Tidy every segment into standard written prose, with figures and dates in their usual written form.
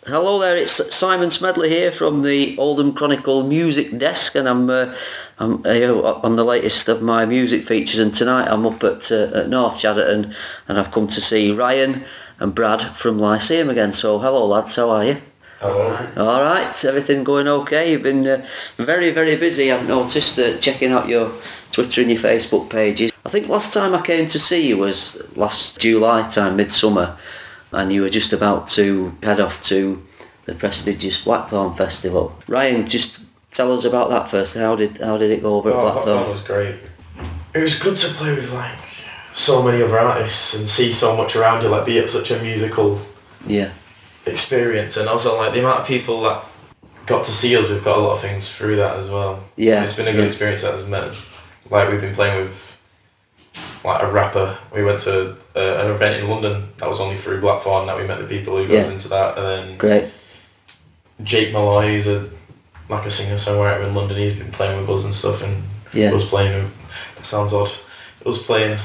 Hello there, it's Simon Smedley here from the Oldham Chronicle Music Desk, and I'm on the latest of my music features. And tonight I'm up at North Chadderton, and I've come to see Ryan and Brad from Lyceum again. So hello lads, how are you? Hello. All right, everything going okay? You've been very, very busy. I've noticed that checking out your Twitter and your Facebook pages. I think last time I came to see you was last July time, midsummer, and you were just about to head off to the prestigious Blackthorn Festival. Ryan, just tell us about that first. How did it go over at Blackthorn? Blackthorn was great. It was good to play with so many other artists and see so much around you, be at such a musical experience, and also the amount of people that got to see us. We've got a lot of things through that as well. Yeah, it's been a good experience that has met. We've been playing with a rapper. We went to an event in London that was only through Blackthorn that we met the people who goes into that, and then great. Jake Malloy, who's a singer-songwriter in London. He's been playing with us and stuff, and was playing with. That sounds odd. It was playing.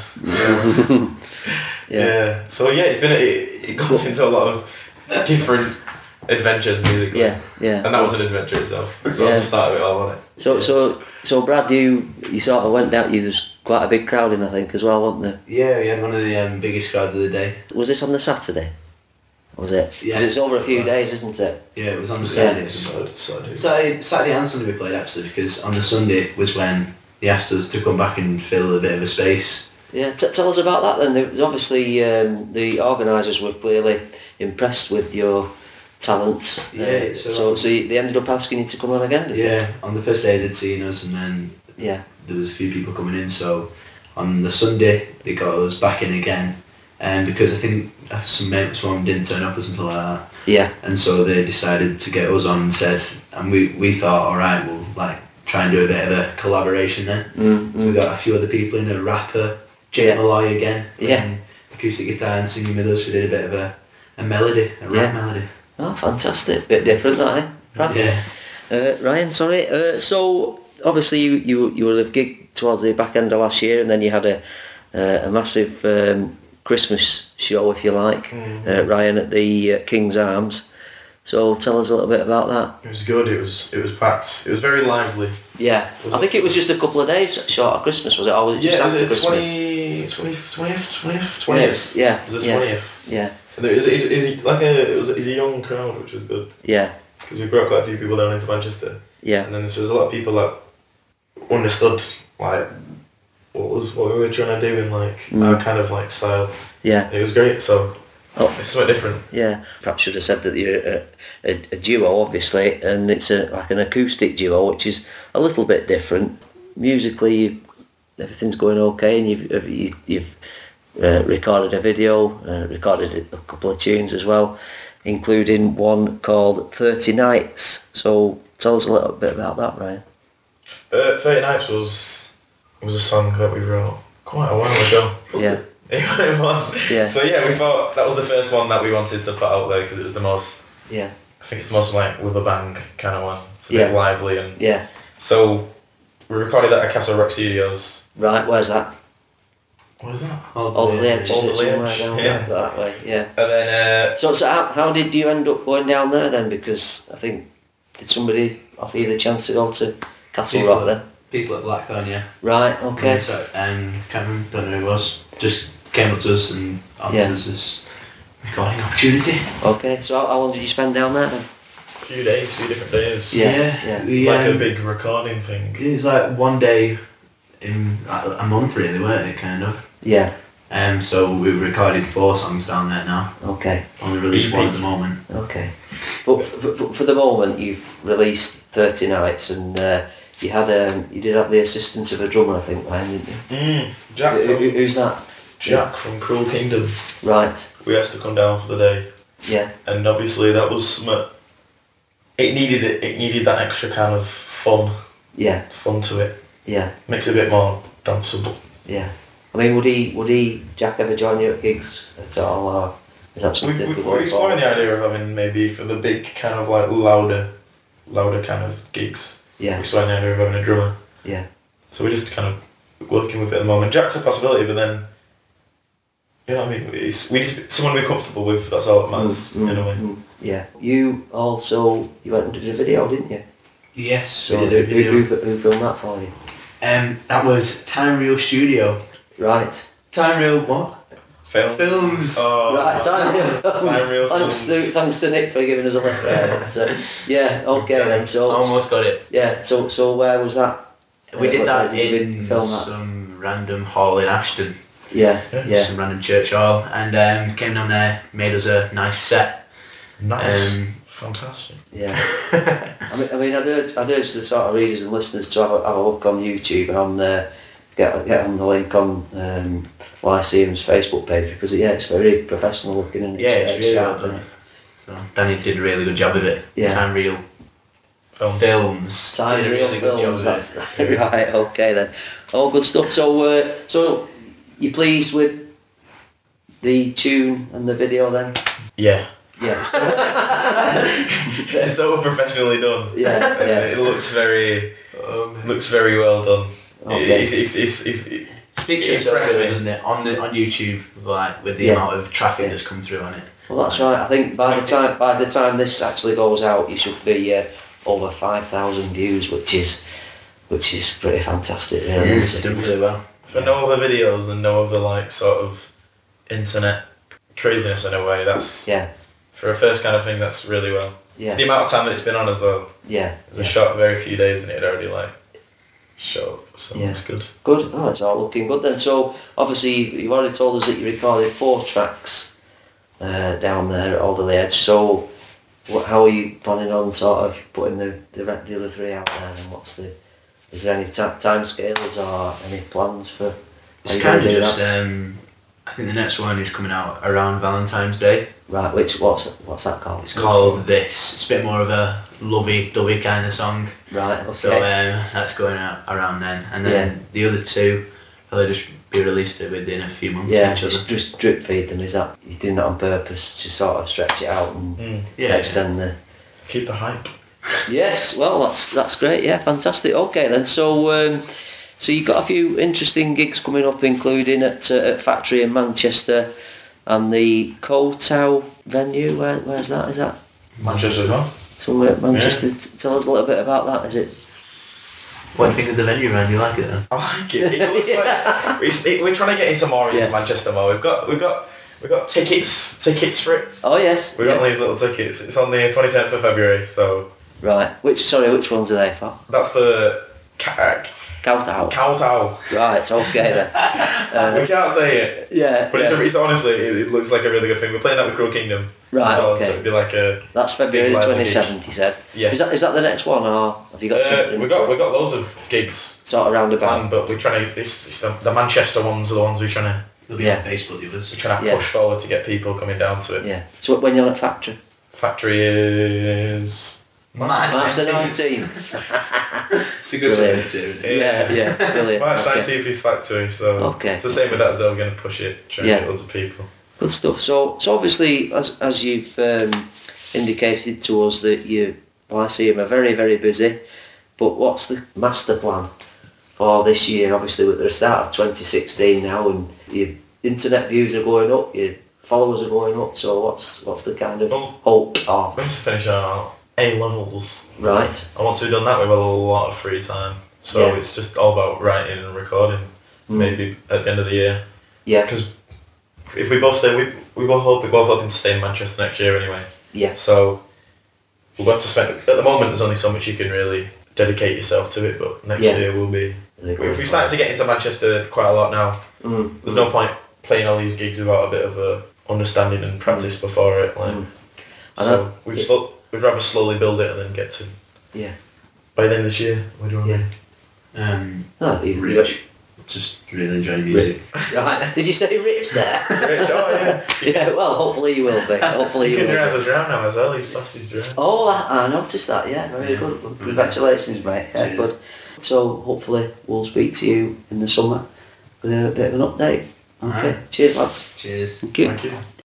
Yeah. So it goes into a lot of different adventures musically. Yeah. And that was an adventure itself. That was the start of it all, wasn't it? So Brad, you sort of went down. There's quite a big crowd in, I think, as well, wasn't there? Yeah, we had one of the biggest crowds of the day. Was this on the Saturday? Or was it? Yeah. 'Cause it's over a few days, isn't it? Yeah, it was on the Saturday. Saturday and Sunday we played actually, because on the Sunday was when they asked us to come back and fill a bit of a space. Yeah, tell us about that then. There's obviously the organisers were clearly impressed with your talents. Yeah. So they ended up asking you to come on again, did they? Yeah, on the first day they'd seen us, and then there was a few people coming in. So on the Sunday they got us back in again, and because I think some mates from them didn't turn up or something like that. Yeah. And so they decided to get us on and said, and we thought, all right, we'll try and do a bit of a collaboration then. So we got a few other people in, a rapper, Jake Malloy again, acoustic guitar and singing with us. We did a bit of a melody, a rap melody. Oh, fantastic! Bit different, that, eh? Right. Yeah. Ryan, sorry. So obviously you were a gig towards the back end of last year, and then you had a massive Christmas show, if you like, Ryan, at the King's Arms. So tell us a little bit about that. It was good. It was packed. It was very lively. Yeah, I think it was just a couple of days short of Christmas, was it? Or was it just after Christmas? 20th. Yeah. It was the 20th. Yeah. And it was a young crowd, which was good. Yeah. Because we brought quite a few people down into Manchester. Yeah. And then there was a lot of people that understood what we were trying to do in our kind of style. Yeah. And it was great. So. It's something different. Yeah, perhaps should have said that you're a duo, obviously, and it's an acoustic duo, which is a little bit different. Musically, everything's going okay, and you've recorded a video, recorded a couple of tunes as well, including one called 30 Nights. So tell us a little bit about that, Ryan. 30 Nights was a song that we wrote quite a while ago. Yeah. It was. Yeah. So we thought that was the first one that we wanted to put out there because it was the most. Yeah. I think it's the most with a bang kind of one. It's a bit lively and. Yeah. So, we recorded that at Castle Rock Studios. Right. Where's that? What is that? Old Edge. Yeah. That way. Yeah. And then. So how did you end up going down there then? Because I think did somebody offer you the chance to go to Castle Rock then? People at Blackthorn, yeah. Right. Okay. So can't remember, don't know who it was. Just came up to us and offered us this recording opportunity. Okay, so how long did you spend down there then? A few different days. Yeah. Like a big recording thing. It was one day in a month really, weren't it, kind of? Yeah. So we've recorded 4 songs down there now. Okay. Only released one at the moment. Okay. But for the moment you've released 30 Nights, and you did have the assistance of a drummer, I think, Ryan, didn't you? Jack. Who's that? Jack from Cruel Kingdom. Right. We asked to come down for the day. Yeah. And obviously that was it needed that extra kind of fun. Yeah. Fun to it. Yeah. Makes it a bit more danceable. Yeah. I mean, would Jack ever join you at gigs at all, or is that something we're exploring the idea of having maybe for the big kind of louder kind of gigs. Yeah. We're exploring the idea of having a drummer. Yeah. So we're just kind of working with it at the moment. Jack's a possibility, but then You know what I mean? We need someone we're comfortable with. That's all that matters in a way. Yeah. You went and did a video, didn't you? Yes. So who filmed that for you? That was Time Reel Studio. Right. Time Reel what? Films. Oh, Right, Time Reel Films. Thanks to Nick for giving us a lift there. But, yeah, okay then. So Almost got it. yeah. So where was that? We did that where did you in film that? some random hall in Ashton. Yeah. Some random church hall, and came down there, made us a nice set. Nice. Fantastic. Yeah. I mean, I'd urge the sort of readers and listeners to have a look on YouTube and on get on the link on Lyceum's Facebook page, because it's very professional looking and it's really well done. So Danny did a really good job of it. Yeah. Time Reel Films. Time did a Reel really good job Films. of it. Right. Okay then. All good stuff. So you pleased with the tune and the video then? Yeah. Yeah. It's so professionally done. Yeah. It looks very well done. Okay. It's Speaks for itself, doesn't it? On YouTube, like with the amount of traffic that's come through on it. Well, that's right. I think by the time this actually goes out, you should be over 5,000 views, which is pretty fantastic, really. It's done really well. For no other videos and no other like sort of internet craziness in a way, that's for a first kind of thing, that's really well. Yeah. The amount of time that it's been on as well. Yeah. It was shot very few days and it had already like showed up, so it's good. Good. Oh, it's all looking good then. So obviously you already told us that you recorded 4 tracks down there at Alderley Edge. So how are you planning on sort of putting the other 3 out there? And is there any time scales or any plans for? It's kind of just. I think the next one is coming out around Valentine's Day. Right. What's that called? It's called This. It's a bit more of a lovey-dovey kind of song. Right. Okay. So that's going out around then, and then the other 2 will just be released within a few months. Yeah, of each other. just drip feed them. Is that you're doing that on purpose to sort of stretch it out and extend the? Keep the hype. Yes, well that's great. Yeah, fantastic. Okay then, so you've got a few interesting gigs coming up, including at Factory in Manchester and the Kowtow venue. Where's that? Is that Manchester as well? Somewhere at Manchester. Yeah. Tell us a little bit about that. Is it? What do you think of the venue, man? You like it then? I like it. It looks like we're trying to get into Manchester more. We've got tickets for it. Oh yes. We've got these little tickets. It's on the 27th of February. So. Right. Which ones are they for? That's for Kowtow. Right. Okay then. We can't say it. Yeah. But it's honestly it looks like a really good thing. We're playing that with Crow Kingdom. Right. Well, okay. So it'd be like a. That's February 27th. He said. Yeah. Is that the next one, or have you got? We got loads of gigs. Sort of roundabout. But we're trying to. It's the Manchester ones are the ones we're trying to. They'll be on Facebook. We're trying to push forward to get people coming down to it. Yeah. So when you're at Factory? Factory is. March the 19th. It's a good one. Yeah, brilliant. March 19th is Factory, so it's the same with that as well. We're going to push it, try and get loads of people. Good stuff. So obviously, as you've indicated to us, that you Lyceum are very, very busy, but what's the master plan for this year? Obviously, we're at the start of 2016 now, and your internet views are going up, your followers are going up, so what's the kind of hope? We're going to finish our A-levels. Right. I want to have done that with a lot of free time. So it's just all about writing and recording, maybe at the end of the year. Yeah. Because if we both stay, we're both hoping to stay in Manchester next year anyway. Yeah. So we've got to spend, at the moment there's only so much you can really dedicate yourself to it, but next year will be. If we start to get into Manchester quite a lot now, there's no point playing all these gigs without a bit of a understanding and practice before it. So we'd rather slowly build it and then get to. Yeah. By the end of this year, we're doing Rich. Just really enjoy music. Right. Did you say Rich there? Rich, oh yeah. Yeah, well, hopefully you will be. Hopefully you will. He can drive a drum now as well. He's lost his drum. Oh, I noticed that. Yeah, very good. Congratulations, mate. Yeah, good. So hopefully we'll speak to you in the summer with a bit of an update. Okay. Cheers, lads. Cheers. Thank you. Thank you.